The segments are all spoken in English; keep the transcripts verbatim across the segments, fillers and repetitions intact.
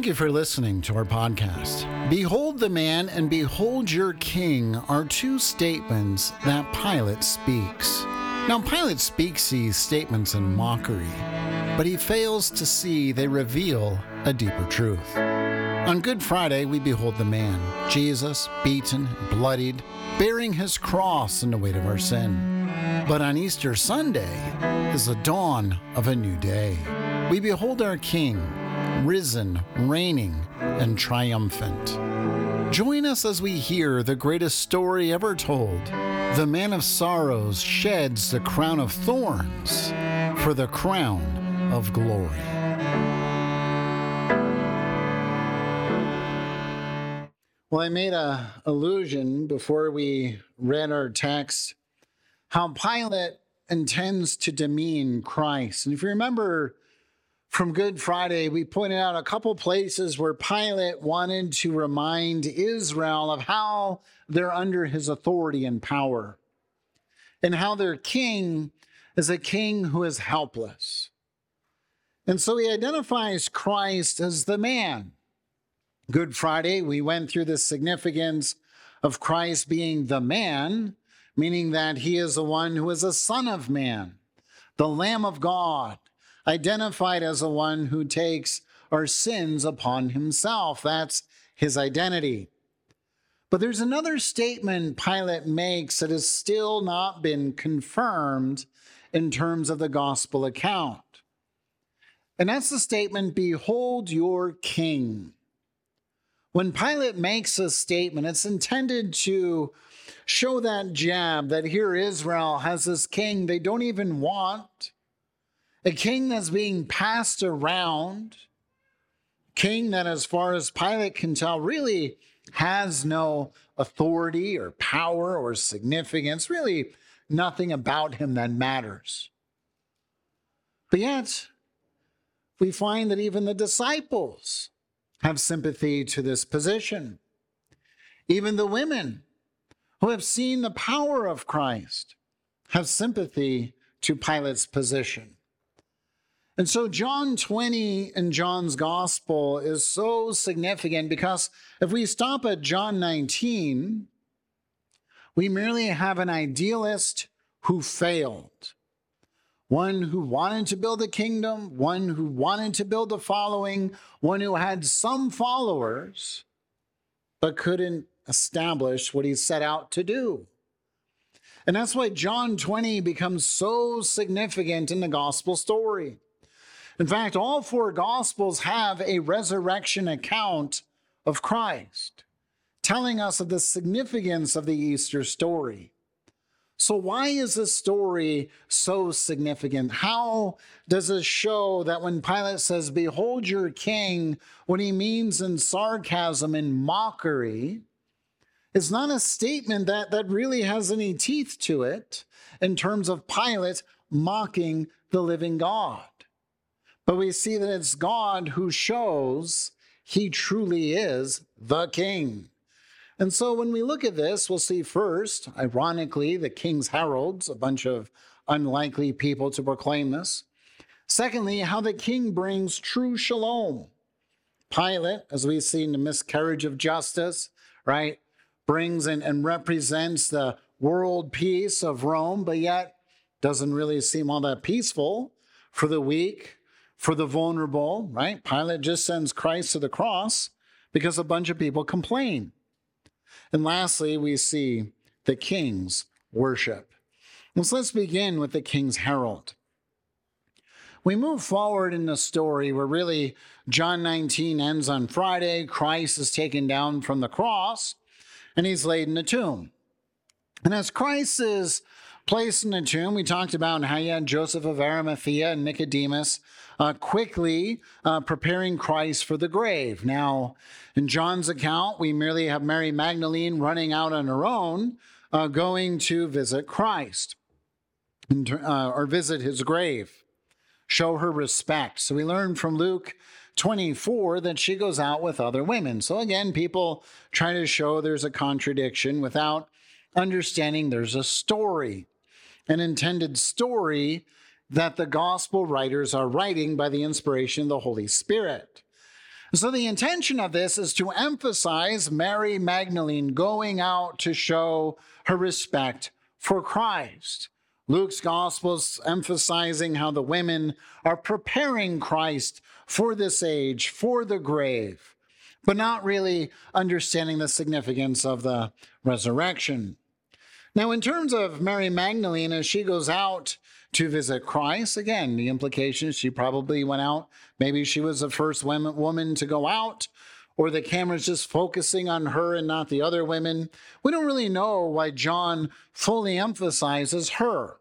Thank you for listening to our podcast. Behold the man and behold your king are two statements that Pilate speaks. Now, Pilate speaks these statements in mockery, but he fails to see they reveal a deeper truth. On Good Friday, we behold the man, Jesus, beaten, bloodied, bearing his cross and the weight of our sin. But on Easter Sunday is the dawn of a new day. We behold our King, risen, reigning, and triumphant. Join us as we hear the greatest story ever told. The man of sorrows sheds the crown of thorns for the crown of glory. Well, I made a allusion before we read our text, how Pilate intends to demean Christ. And if you remember from Good Friday, we pointed out a couple places where Pilate wanted to remind Israel of how they're under his authority and power, and how their king is a king who is helpless. And so he identifies Christ as the man. Good Friday, we went through the significance of Christ being the man, meaning that he is the one who is a son of man, the Lamb of God, identified as the one who takes our sins upon himself. That's his identity. But there's another statement Pilate makes that has still not been confirmed in terms of the gospel account. And that's the statement, behold your king. When Pilate makes a statement, it's intended to show that jab that here Israel has this king they don't even want, a king that's being passed around, king that, as far as Pilate can tell, really has no authority or power or significance, really nothing about him that matters. But yet, we find that even the disciples have sympathy to this position. Even the women who have seen the power of Christ have sympathy to Pilate's position. And so John twenty in John's gospel is so significant because if we stop at John nineteen, we merely have an idealist who failed. One who wanted to build a kingdom, one who wanted to build a following, one who had some followers, but couldn't establish what he set out to do. And that's why John twenty becomes so significant in the gospel story. In fact, all four gospels have a resurrection account of Christ, telling us of the significance of the Easter story. So why is this story so significant? How does it show that when Pilate says, behold your king, what he means in sarcasm and mockery is not a statement that, that really has any teeth to it in terms of Pilate mocking the living God. But we see that it's God who shows he truly is the king. And so when we look at this, we'll see first, ironically, the king's heralds, a bunch of unlikely people to proclaim this. Secondly, how the king brings true shalom. Pilate, as we see in the miscarriage of justice, right, brings in and represents the world peace of Rome, but yet doesn't really seem all that peaceful for the weak, for the vulnerable, right? Pilate just sends Christ to the cross because a bunch of people complain. And lastly, we see the king's worship. So let's begin with the king's herald. We move forward in the story where really John nineteen ends on Friday. Christ is taken down from the cross and he's laid in the tomb. And as Christ is placed in the tomb, we talked about how you had Joseph of Arimathea and Nicodemus uh, quickly uh, preparing Christ for the grave. Now, in John's account, we merely have Mary Magdalene running out on her own, uh, going to visit Christ and, uh, or visit his grave, show her respect. So we learn from Luke twenty-four that she goes out with other women. So again, people try to show there's a contradiction without understanding there's a story, an intended story that the gospel writers are writing by the inspiration of the Holy Spirit. So the intention of this is to emphasize Mary Magdalene going out to show her respect for Christ. Luke's gospel is emphasizing how the women are preparing Christ for this age, for the grave, but not really understanding the significance of the resurrection. Now, in terms of Mary Magdalene, as she goes out to visit Christ, again, the implication is she probably went out. Maybe she was the first woman to go out, or the camera's just focusing on her and not the other women. We don't really know why John fully emphasizes her.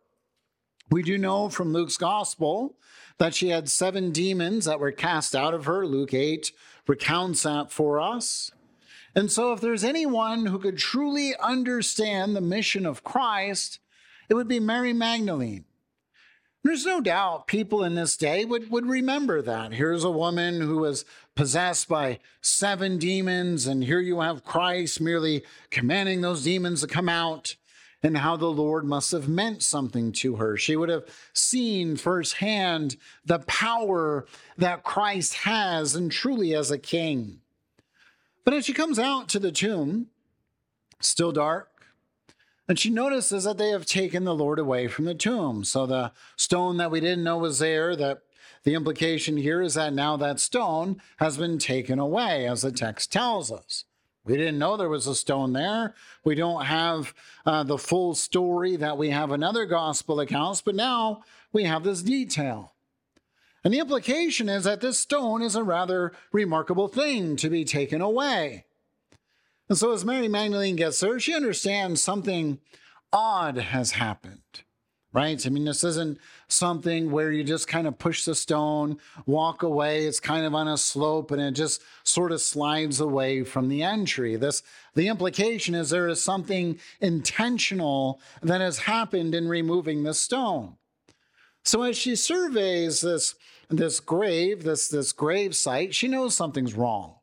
We do know from Luke's gospel that she had seven demons that were cast out of her. Luke eight recounts that for us. And so if there's anyone who could truly understand the mission of Christ, it would be Mary Magdalene. There's no doubt people in this day would, would remember that. Here's a woman who was possessed by seven demons, and here you have Christ merely commanding those demons to come out, and how the Lord must have meant something to her. She would have seen firsthand the power that Christ has, and truly as a king. But as she comes out to the tomb, still dark, and she notices that they have taken the Lord away from the tomb. So the stone that we didn't know was there, that the implication here is that now that stone has been taken away, as the text tells us. We didn't know there was a stone there. We don't have uh, the full story that we have in other gospel accounts, but now we have this detail. And the implication is that this stone is a rather remarkable thing to be taken away. And so as Mary Magdalene gets there, she understands something odd has happened, right? I mean, this isn't something where you just kind of push the stone, walk away. It's kind of on a slope and it just sort of slides away from the entry. This, the implication is there is something intentional that has happened in removing the stone. So as she surveys this, this grave, this, this grave site, she knows something's wrong.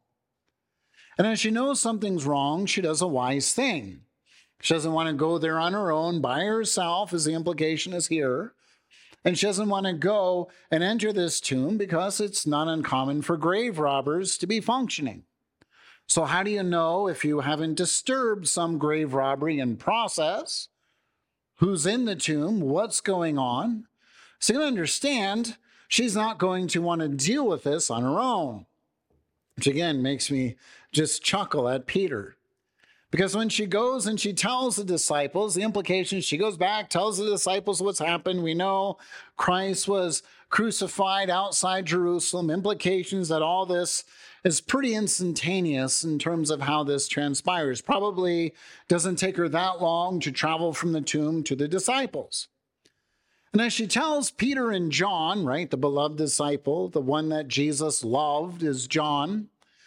And as she knows something's wrong, she does a wise thing. She doesn't want to go there on her own by herself, as the implication is here. And she doesn't want to go and enter this tomb because it's not uncommon for grave robbers to be functioning. So how do you know if you haven't disturbed some grave robbery in process? Who's in the tomb? What's going on? So you understand she's not going to want to deal with this on her own. Which again makes me just chuckle at Peter. Because when she goes and she tells the disciples, the implication is she goes back, tells the disciples what's happened. We know Christ was crucified outside Jerusalem. Implications that all this is pretty instantaneous in terms of how this transpires. Probably doesn't take her that long to travel from the tomb to the disciples. And as she tells Peter and John, right, the beloved disciple, the one that Jesus loved is John,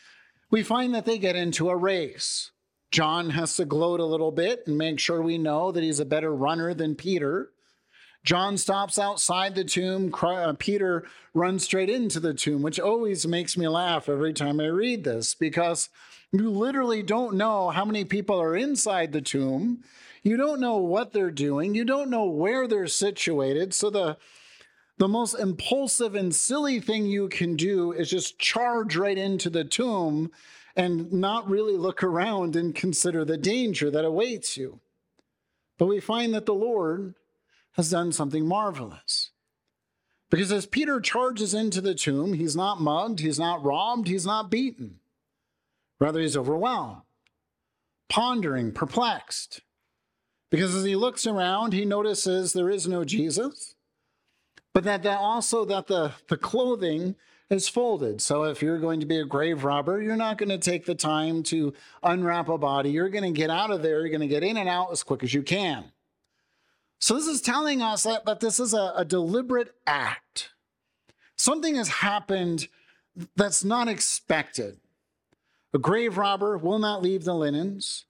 we find that they get into a race. John has to gloat a little bit and make sure we know that he's a better runner than Peter. John stops outside the tomb. Peter runs straight into the tomb, which always makes me laugh every time I read this, because you literally don't know how many people are inside the tomb. You don't know what they're doing. You don't know where they're situated. So the, the most impulsive and silly thing you can do is just charge right into the tomb and not really look around and consider the danger that awaits you. But we find that the Lord has done something marvelous. Because as Peter charges into the tomb, he's not mugged, he's not robbed, he's not beaten. Rather, he's overwhelmed, pondering, perplexed. Because as he looks around, he notices there is no Jesus, but that, that also that the, the clothing is folded. So if you're going to be a grave robber, you're not going to take the time to unwrap a body. You're going to get out of there. You're going to get in and out as quick as you can. So this is telling us that, that this is a, a deliberate act. Something has happened that's not expected. A grave robber will not leave the linens.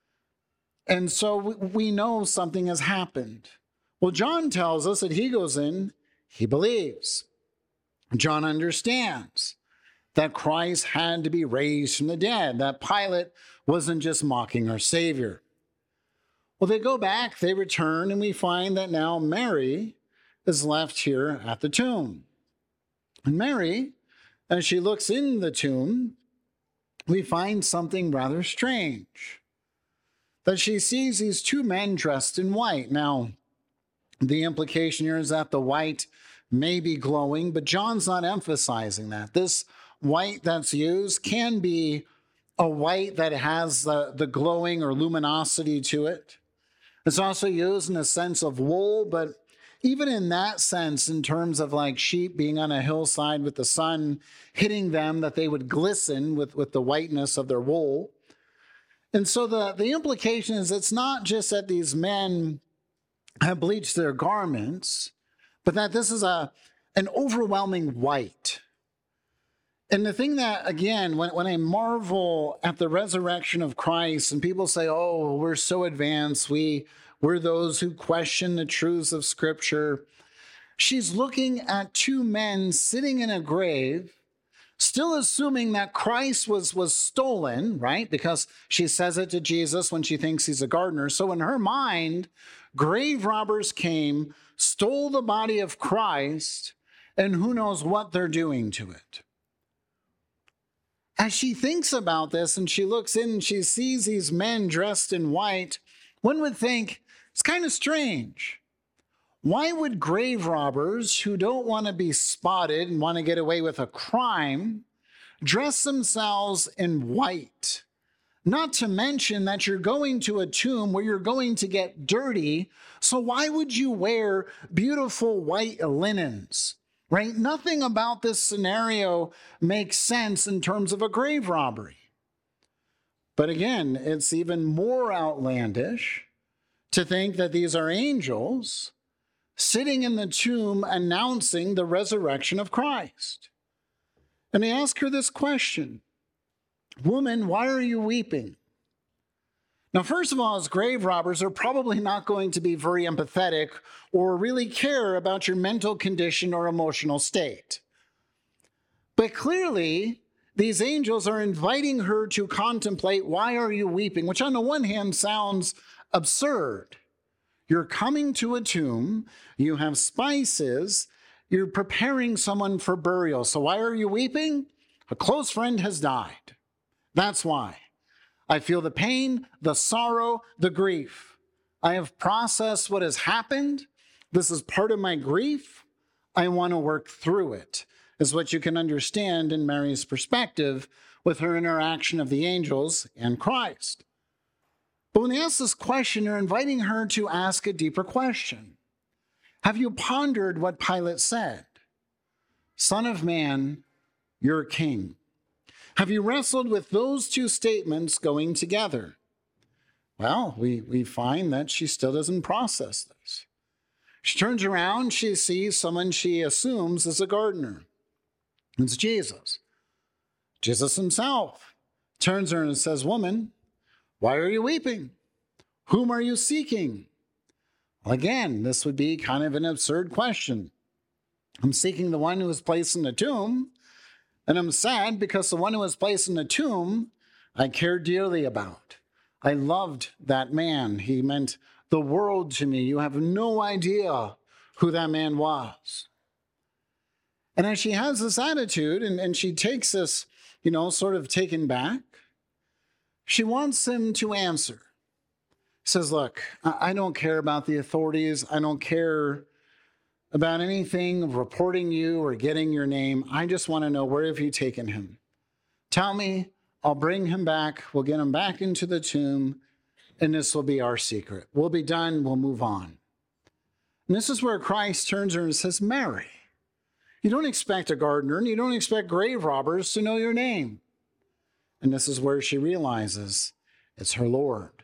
And so we know something has happened. Well, John tells us that he goes in, he believes. John understands that Christ had to be raised from the dead, that Pilate wasn't just mocking our Savior. Well, they go back, they return, and we find that now Mary is left here at the tomb. And Mary As she looks in the tomb, we find something rather strange. That she sees these two men dressed in white. Now, the implication here is that the white may be glowing, but John's not emphasizing that. This white that's used can be a white that has the, the glowing or luminosity to it. It's also used in a sense of wool, but even in that sense, in terms of like sheep being on a hillside with the sun hitting them, that they would glisten with, with the whiteness of their wool. And so the, the implication is it's not just that these men have bleached their garments, but that this is a, an overwhelming white. And the thing that, again, when, when I marvel at the resurrection of Christ and people say, oh, we're so advanced, we, we're those who question the truths of Scripture, she's looking at two men sitting in a grave, still assuming that Christ was, was stolen, right? Because she says it to Jesus when she thinks he's a gardener. So in her mind, grave robbers came, stole the body of Christ, and who knows what they're doing to it. As she thinks about this and she looks in and she sees these men dressed in white, one would think it's kind of strange. Why would grave robbers who don't want to be spotted and want to get away with a crime dress themselves in white? Not to mention that you're going to a tomb where you're going to get dirty. So why would you wear beautiful white linens? Right? Nothing about this scenario makes sense in terms of a grave robbery. But again, it's even more outlandish to think that these are angels sitting in the tomb announcing the resurrection of Christ. And they ask her this question, "Woman, why are you weeping?" Now, first of all, as grave robbers are probably not going to be very empathetic or really care about your mental condition or emotional state. But clearly, these angels are inviting her to contemplate, why are you weeping? Which on the one hand sounds absurd. You're coming to a tomb, you have spices, you're preparing someone for burial. So why are you weeping? A close friend has died. That's why. I feel the pain, the sorrow, the grief. I have processed what has happened. This is part of my grief. I want to work through it, is what you can understand in Mary's perspective with her interaction of the angels and Christ. But when they ask this question, they're inviting her to ask a deeper question. Have you pondered what Pilate said? Son of Man, you're king. Have you wrestled with those two statements going together? Well, we, we find that she still doesn't process this. She turns around, she sees someone she assumes is a gardener. It's Jesus. Jesus himself turns her and says, "Woman, why are you weeping? Whom are you seeking?" Well, again, this would be kind of an absurd question. I'm seeking the one who was placed in the tomb. And I'm sad because the one who was placed in the tomb, I cared dearly about. I loved that man. He meant the world to me. You have no idea who that man was. And as she has this attitude and, and she takes this, you know, sort of taken back, she wants him to answer. Says, look, I don't care about the authorities. I don't care about anything of reporting you or getting your name. I just want to know, where have you taken him? Tell me, I'll bring him back. We'll get him back into the tomb, and this will be our secret. We'll be done. We'll move on. And this is where Christ turns her and says, Mary. You don't expect a gardener, and you don't expect grave robbers to know your name. And this is where she realizes it's her Lord.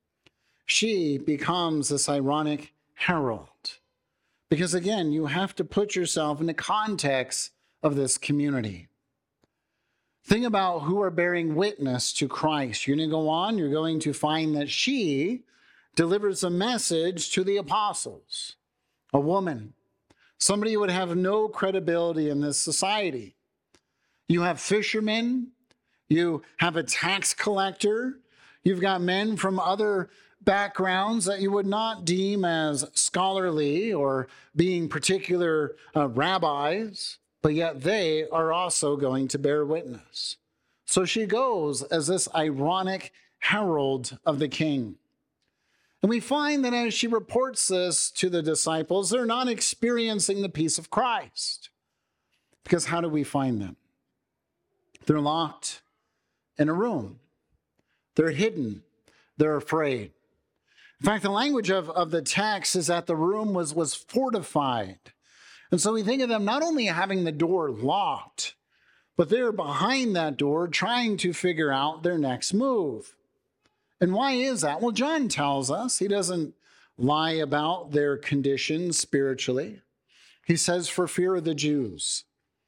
She becomes this ironic herald. Because again, you have to put yourself in the context of this community. Think about who are bearing witness to Christ. You're going to go on, you're going to find that she delivers a message to the apostles. A woman, somebody who would have no credibility in this society. You have fishermen, you have a tax collector, you've got men from other backgrounds that you would not deem as scholarly or being particular uh, rabbis. but yet they are also going to bear witness. So she goes as this ironic herald of the king. And we find that as she reports this to the disciples, they're not experiencing the peace of Christ. Because how do we find them? They're locked in a room. They're hidden. They're afraid. In fact, the language of, of the text is that the room was, was fortified. And so we think of them not only having the door locked, but they're behind that door trying to figure out their next move. And why is that? Well, John tells us. He doesn't lie about their condition spiritually. He says, for fear of the Jews.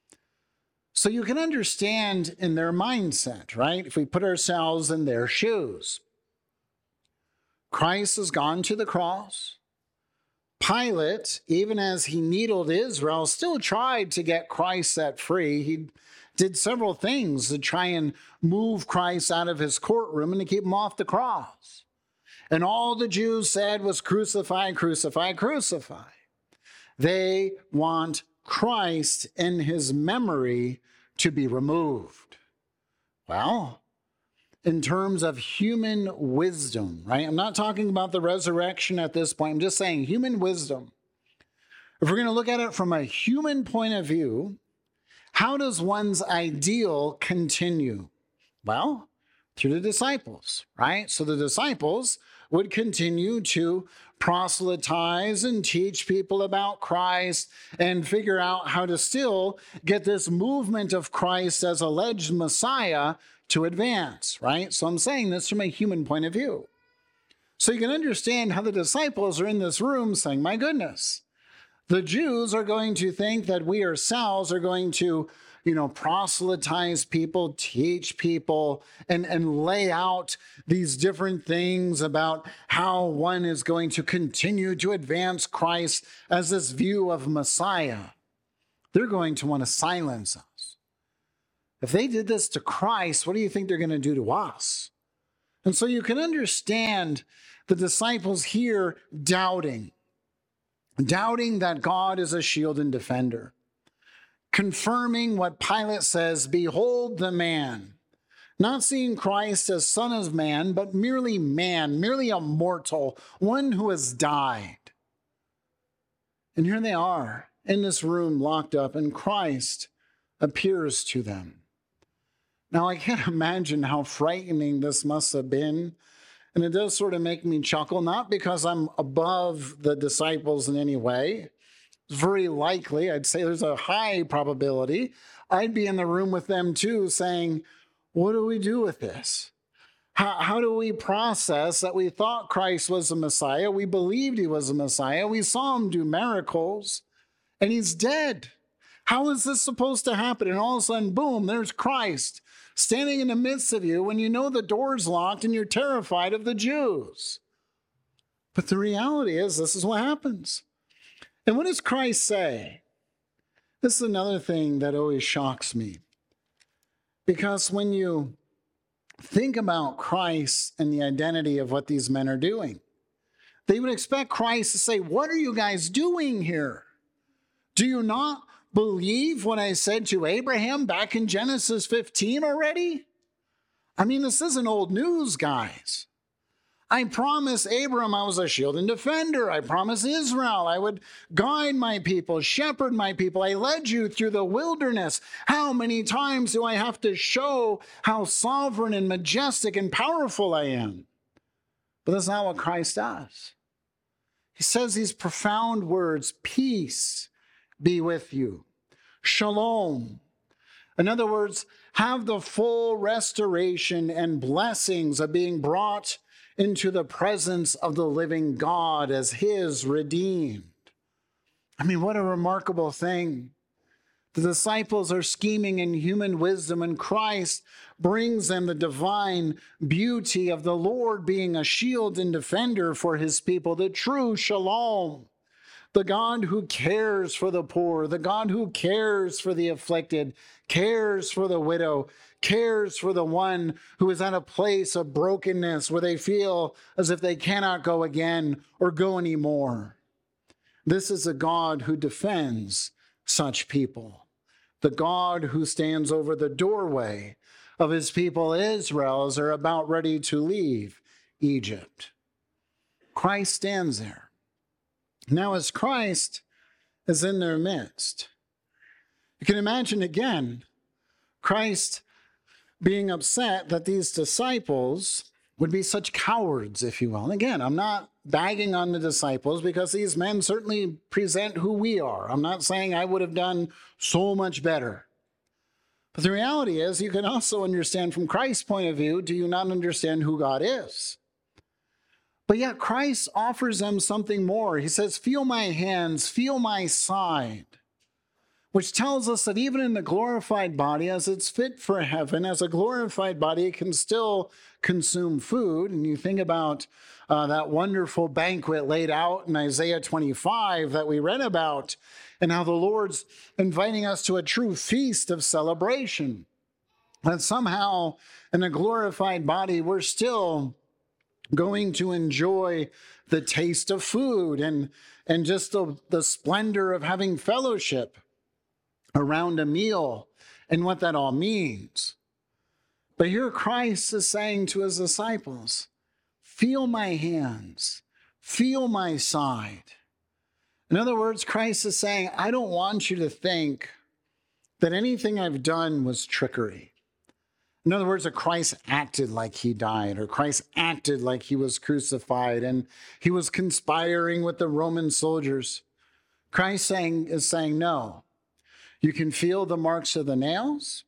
So you can understand in their mindset, right? If we put ourselves in their shoes. Christ has gone to the cross. Pilate, even as he needled Israel, still tried to get Christ set free. He did several things to try and move Christ out of his courtroom and to keep him off the cross. And all the Jews said was crucify, crucify, crucify. They want Christ in his memory to be removed. Well, in terms of human wisdom, right? I'm not talking about the resurrection at this point. I'm just saying human wisdom. If we're going to look at it from a human point of view, how does one's ideal continue? Well, through the disciples, right? So the disciples would continue to proselytize and teach people about Christ and figure out how to still get this movement of Christ as alleged Messiah to advance, right? So I'm saying this from a human point of view. So you can understand how the disciples are in this room saying, my goodness, the Jews are going to think that we ourselves are going to, you know, proselytize people, teach people, and, and lay out these different things about how one is going to continue to advance Christ as this view of Messiah. They're going to want to silence us. If they did this to Christ, what do you think they're going to do to us? And so you can understand the disciples here doubting, doubting that God is a shield and defender, confirming what Pilate says, behold the man, not seeing Christ as Son of Man, but merely man, merely a mortal, one who has died. And here they are in this room locked up, and Christ appears to them. Now, I can't imagine how frightening this must have been. And it does sort of make me chuckle, not because I'm above the disciples in any way. It's very likely, I'd say there's a high probability, I'd be in the room with them too saying, what do we do with this? How, how do we process that we thought Christ was the Messiah? We believed he was the Messiah. We saw him do miracles, and he's dead. How is this supposed to happen? And all of a sudden, boom, there's Christ standing in the midst of you when you know the door's locked and you're terrified of the Jews. But the reality is, this is what happens. And what does Christ say? This is another thing that always shocks me. Because when you think about Christ and the identity of what these men are doing, they would expect Christ to say, what are you guys doing here? Do you not believe what I said to Abraham back in Genesis fifteen already? I mean, this isn't old news, guys. I promised Abram I was a shield and defender. I promised Israel I would guide my people, shepherd my people. I led you through the wilderness. How many times do I have to show how sovereign and majestic and powerful I am? But that's not what Christ does. He says these profound words, peace be with you. Shalom. In other words, have the full restoration and blessings of being brought into the presence of the living God as his redeemed. I mean, what a remarkable thing. The disciples are scheming in human wisdom, and Christ brings them the divine beauty of the Lord being a shield and defender for his people, the true shalom. The God who cares for the poor, the God who cares for the afflicted, cares for the widow, cares for the one who is at a place of brokenness where they feel as if they cannot go again or go anymore. This is a God who defends such people. the God who stands over the doorway of his people Israel as they're about ready to leave Egypt. Christ stands there. Now, as Christ is in their midst, you can imagine again Christ being upset that these disciples would be such cowards, if you will. And again, I'm not bagging on the disciples because these men certainly present who we are. I'm not saying I would have done so much better. But the reality is, you can also understand from Christ's point of view, do you not understand who God is? But yet Christ offers them something more. He says, feel my hands, feel my side, which tells us that even in the glorified body, as it's fit for heaven, as a glorified body, it can still consume food. And you think about uh, that wonderful banquet laid out in Isaiah twenty-five that we read about, and how the Lord's inviting us to a true feast of celebration. That somehow in a glorified body, we're still going to enjoy the taste of food and, and just the, the splendor of having fellowship around a meal and what that all means. But here Christ is saying to his disciples, feel my hands, feel my side. In other words, Christ is saying, I don't want you to think that anything I've done was trickery. In other words, that Christ acted like he died, or Christ acted like he was crucified and he was conspiring with the Roman soldiers. Christ saying, is saying, no. You can feel the marks of the nails.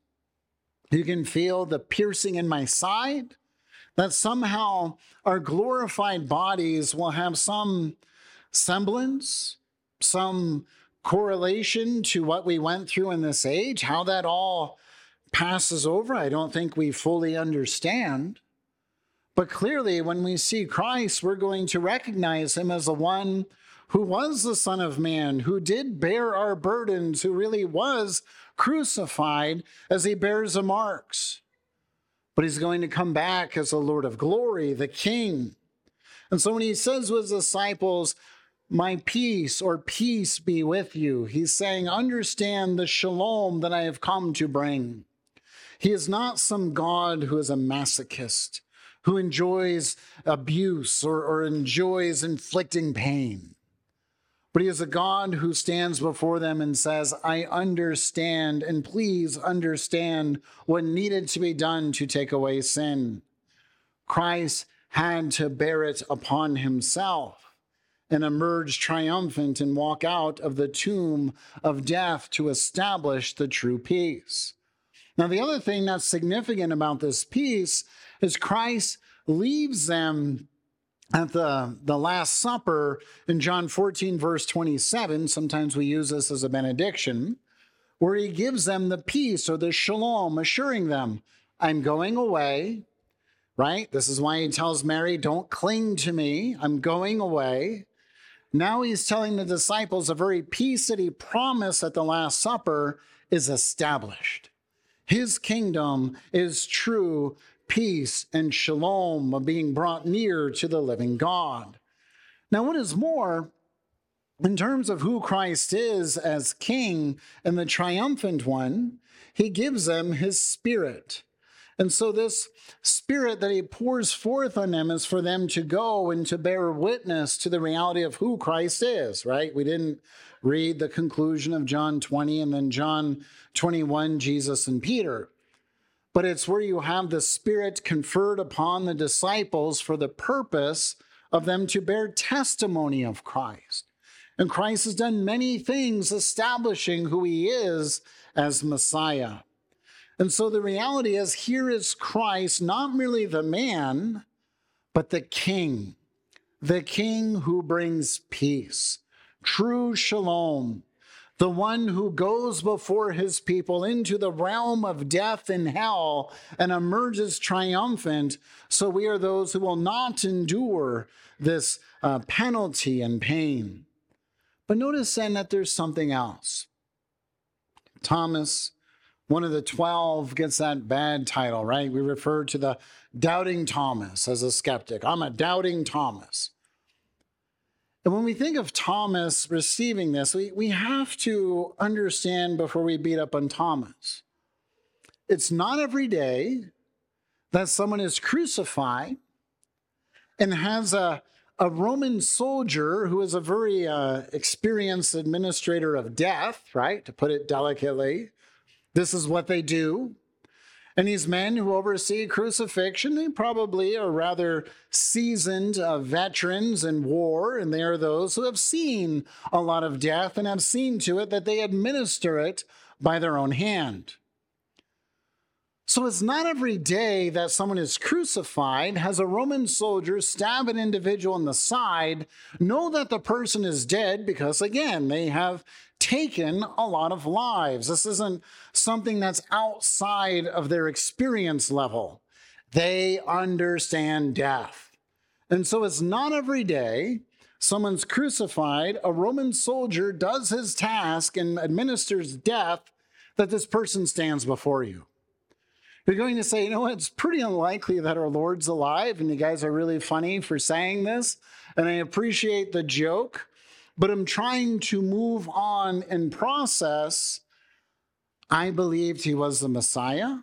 You can feel the piercing in my side. That somehow our glorified bodies will have some semblance, some correlation to what we went through in this age. How that all passes over, I don't think we fully understand. But clearly, when we see Christ, we're going to recognize him as the one who was the Son of Man, who did bear our burdens, who really was crucified as he bears the marks. But he's going to come back as the Lord of glory, the King. And so when he says to his disciples, my peace or peace be with you, he's saying, understand the shalom that I have come to bring. He is not some God who is a masochist, who enjoys abuse or, or enjoys inflicting pain. But he is a God who stands before them and says, I understand, and please understand what needed to be done to take away sin. Christ had to bear it upon himself and emerge triumphant and walk out of the tomb of death to establish the true peace. Now, the other thing that's significant about this peace is Christ leaves them at the, the Last Supper in John fourteen, verse twenty-seven. Sometimes we use this as a benediction, where he gives them the peace or the shalom, assuring them, I'm going away, right? This is why he tells Mary, don't cling to me. I'm going away. Now he's telling the disciples the very peace that he promised at the Last Supper is established. His kingdom is true peace and shalom of being brought near to the living God. Now, what is more, in terms of who Christ is as King and the triumphant one, he gives them his Spirit. And so this Spirit that he pours forth on them is for them to go and to bear witness to the reality of who Christ is, right? We didn't read the conclusion of John twenty and then John twenty-one, Jesus and Peter. But it's where you have the Spirit conferred upon the disciples for the purpose of them to bear testimony of Christ. And Christ has done many things establishing who he is as Messiah. And so the reality is, here is Christ, not merely the man, but the King, the King who brings peace, true shalom, the one who goes before his people into the realm of death and hell and emerges triumphant. So we are those who will not endure this uh, penalty and pain. But notice then that there's something else. Thomas, one of the twelve, gets that bad title, right? We refer to the doubting Thomas as a skeptic. I'm a doubting Thomas. And when we think of Thomas receiving this, we, we have to understand before we beat up on Thomas. It's not every day that someone is crucified and has a, a Roman soldier who is a very uh, experienced administrator of death, right? To put it delicately, this is what they do. And these men who oversee crucifixion, they probably are rather seasoned uh, veterans in war, and they are those who have seen a lot of death and have seen to it that they administer it by their own hand. So it's not every day that someone is crucified, has a Roman soldier stab an individual in the side, know that the person is dead because, again, they have taken a lot of lives. This isn't something that's outside of their experience level. They understand death. And so it's not every day someone's crucified, a Roman soldier does his task and administers death, that this person stands before you. You're going to say, you know what, it's pretty unlikely that our Lord's alive, and you guys are really funny for saying this, and I appreciate the joke, but I'm trying to move on and process. I believed he was the Messiah.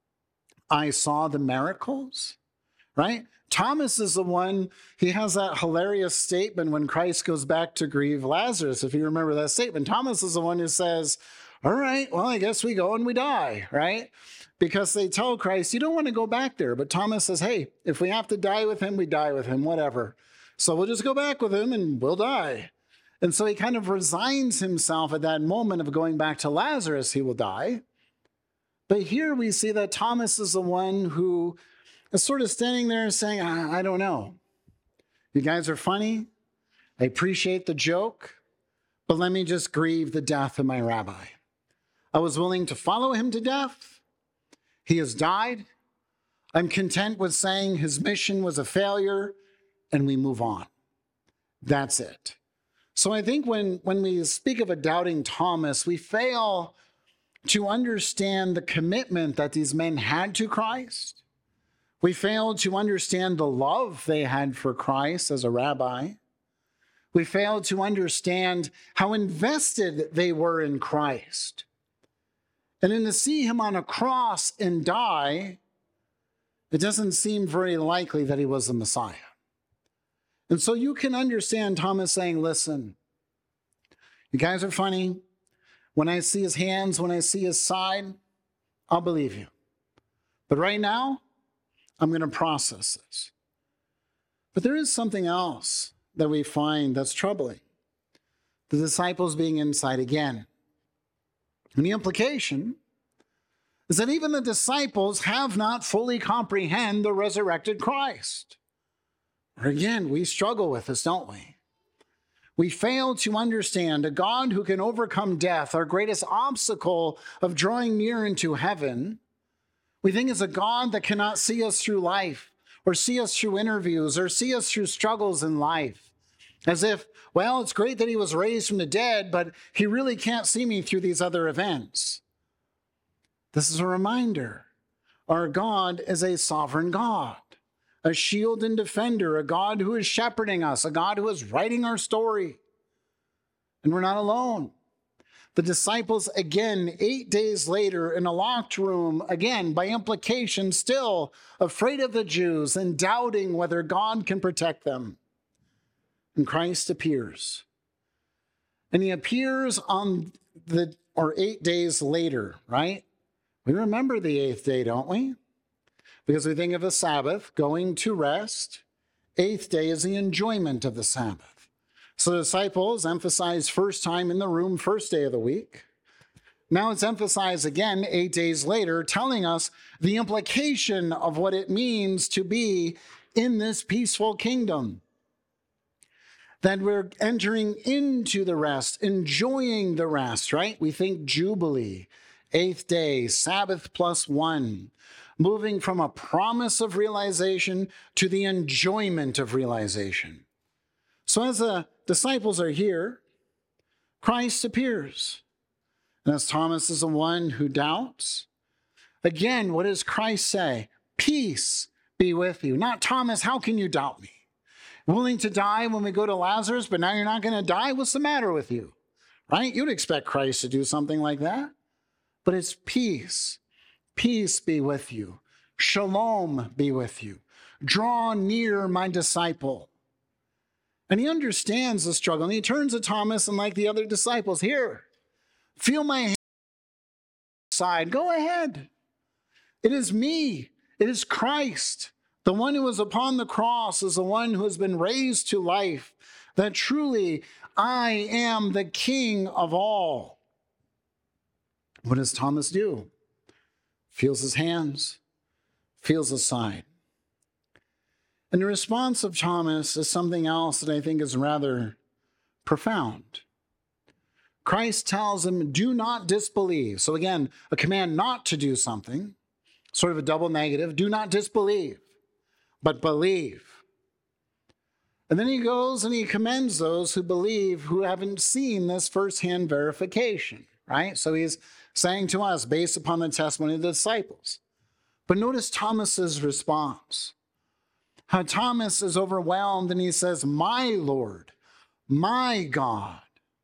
I saw the miracles, right? Thomas is the one, he has that hilarious statement when Christ goes back to grieve Lazarus, if you remember that statement. Thomas is the one who says, all right, well, I guess we go and we die, right? Because they tell Christ, you don't want to go back there. But Thomas says, hey, if we have to die with him, we die with him, whatever. So we'll just go back with him and we'll die. And so he kind of resigns himself at that moment of going back to Lazarus, he will die. But here we see that Thomas is the one who is sort of standing there and saying, I, I don't know. You guys are funny. I appreciate the joke, but let me just grieve the death of my rabbi. I was willing to follow him to death. He has died. I'm content with saying his mission was a failure, and we move on. That's it. So I think when, when we speak of a doubting Thomas, we fail to understand the commitment that these men had to Christ. We fail to understand the love they had for Christ as a rabbi. We fail to understand how invested they were in Christ. And then to see him on a cross and die, it doesn't seem very likely that he was the Messiah. And so you can understand Thomas saying, listen, you guys are funny. When I see his hands, when I see his side, I'll believe you. But right now, I'm going to process this. But there is something else that we find that's troubling. The disciples being inside again. And the implication is that even the disciples have not fully comprehended the resurrected Christ. Or again, we struggle with this, don't we? We fail to understand a God who can overcome death, our greatest obstacle of drawing near into heaven. We think is a God that cannot see us through life, or see us through interviews, or see us through struggles in life. As if, well, it's great that he was raised from the dead, but he really can't see me through these other events. This is a reminder. Our God is a sovereign God, a shield and defender, a God who is shepherding us, a God who is writing our story. And we're not alone. The disciples, again, eight days later in a locked room, again, by implication, still afraid of the Jews and doubting whether God can protect them. And Christ appears. And he appears on the, or eight days later, right? We remember the eighth day, don't we? Because we think of the Sabbath, going to rest. Eighth day is the enjoyment of the Sabbath. So the disciples emphasize first time in the room, first day of the week. Now it's emphasized again eight days later, telling us the implication of what it means to be in this peaceful kingdom. That we're entering into the rest, enjoying the rest, right? We think Jubilee, eighth day, Sabbath plus one, moving from a promise of realization to the enjoyment of realization. So as the disciples are here, Christ appears. And as Thomas is the one who doubts, again, what does Christ say? Peace be with you. Not Thomas, how can you doubt me? Willing to die when we go to Lazarus, but now you're not going to die? What's the matter with you? Right? You'd expect Christ to do something like that. But it's peace. Peace be with you. Shalom be with you. Draw near, my disciple. And he understands the struggle. And he turns to Thomas and like the other disciples, here, feel my hand side. Go ahead. It is me. It is Christ. The one who was upon the cross is the one who has been raised to life. That truly I am the King of all. What does Thomas do? Feels his hands, feels his side. And the response of Thomas is something else that I think is rather profound. Christ tells him, do not disbelieve. So again, a command not to do something, sort of a double negative. Do not disbelieve, but believe. And then he goes and he commends those who believe who haven't seen this firsthand verification, right? So he's saying to us, based upon the testimony of the disciples. But notice Thomas's response. How Thomas is overwhelmed and he says, my Lord, my God.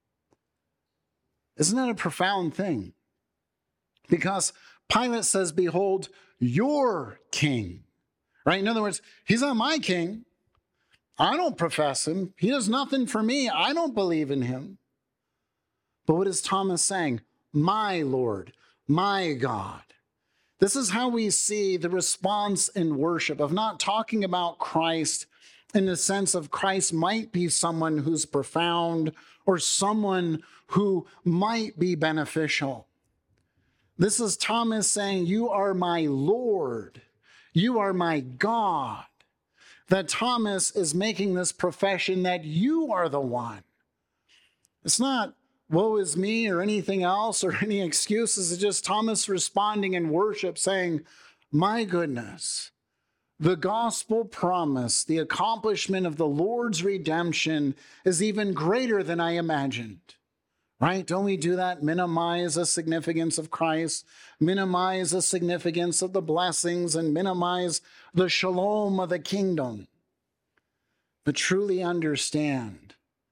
Isn't that a profound thing? Because Pilate says, behold, your king. Right? In other words, he's not my king. I don't profess him. He does nothing for me. I don't believe in him. But what is Thomas saying? My Lord, my God. This is how we see the response in worship of not talking about Christ in the sense of Christ might be someone who's profound or someone who might be beneficial. This is Thomas saying, you are my Lord. You are my God. That Thomas is making this profession that you are the one. It's not woe is me or anything else or any excuses. It's just Thomas responding in worship saying, my goodness, the gospel promise, the accomplishment of the Lord's redemption is even greater than I imagined. Right? Don't we do that? Minimize the significance of Christ, minimize the significance of the blessings, and minimize the shalom of the kingdom. But truly understand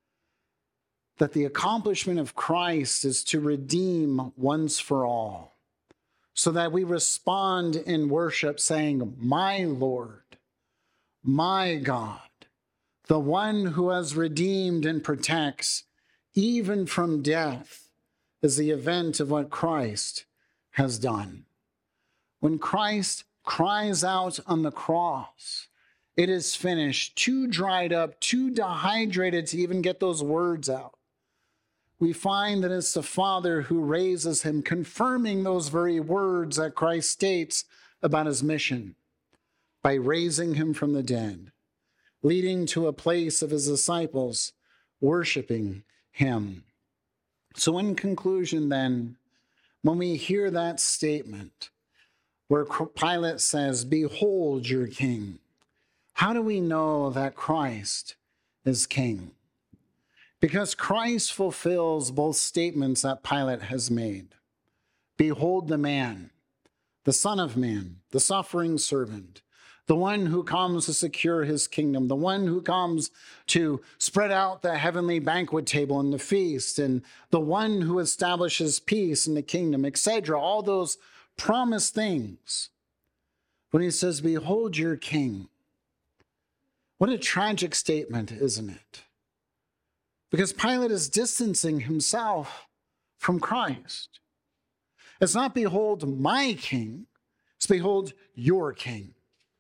that the accomplishment of Christ is to redeem once for all, so that we respond in worship saying, my Lord, my God, the one who has redeemed and protects even from death, is the event of what Christ has done. When Christ cries out on the cross, it is finished, too dried up, too dehydrated to even get those words out. We find that it's the Father who raises him, confirming those very words that Christ states about his mission by raising him from the dead, leading to a place of his disciples worshiping him. So in conclusion then, when we hear that statement where Pilate says, behold your king, how do we know that Christ is king? Because Christ fulfills both statements that Pilate has made. Behold the man, the Son of Man, the suffering servant, the one who comes to secure his kingdom, the one who comes to spread out the heavenly banquet table and the feast, and the one who establishes peace in the kingdom, et cetera. All those promised things. When he says, behold your king, what a tragic statement, isn't it? Because Pilate is distancing himself from Christ. It's not behold my king, it's behold your king.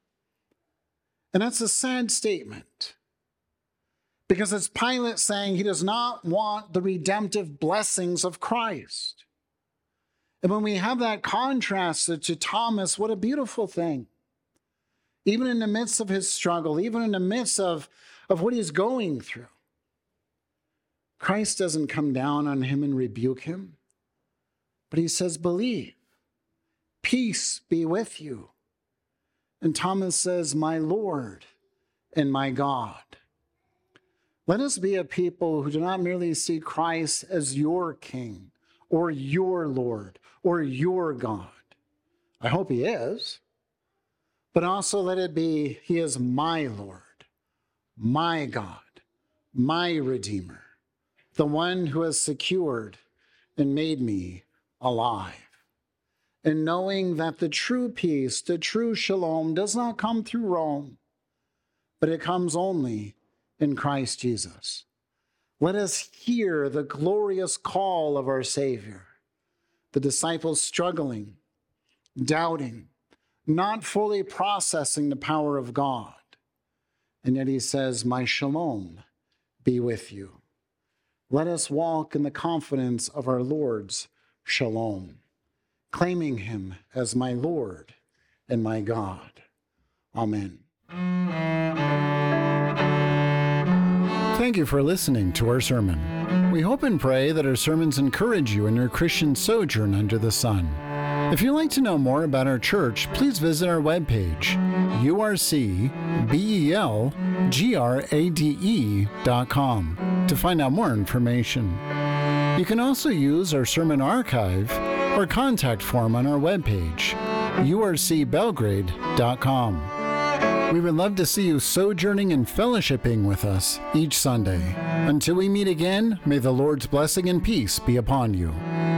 And that's a sad statement, because it's Pilate saying he does not want the redemptive blessings of Christ. And when we have that contrasted to Thomas, what a beautiful thing. Even in the midst of his struggle, even in the midst of, of what he's going through, Christ doesn't come down on him and rebuke him, but he says, believe, peace be with you. And Thomas says, my Lord and my God. Let us be a people who do not merely see Christ as your King or your Lord or your God. I hope he is. But also let it be, he is my Lord, my God, my Redeemer, the one who has secured and made me alive. And knowing that the true peace, the true shalom, does not come through Rome, but it comes only in Christ Jesus. Let us hear the glorious call of our Savior. The disciples struggling, doubting, not fully processing the power of God. And yet he says, my shalom be with you. Let us walk in the confidence of our Lord's shalom, claiming him as my Lord and my God. Amen. Thank you for listening to our sermon. We hope and pray that our sermons encourage you in your Christian sojourn under the sun. If you'd like to know more about our church, please visit our webpage, u r c belgrade dot com, to find out more information. You can also use our sermon archive or contact form on our webpage, u r c belgrade dot com. We would love to see you sojourning and fellowshipping with us each Sunday. Until we meet again, may the Lord's blessing and peace be upon you.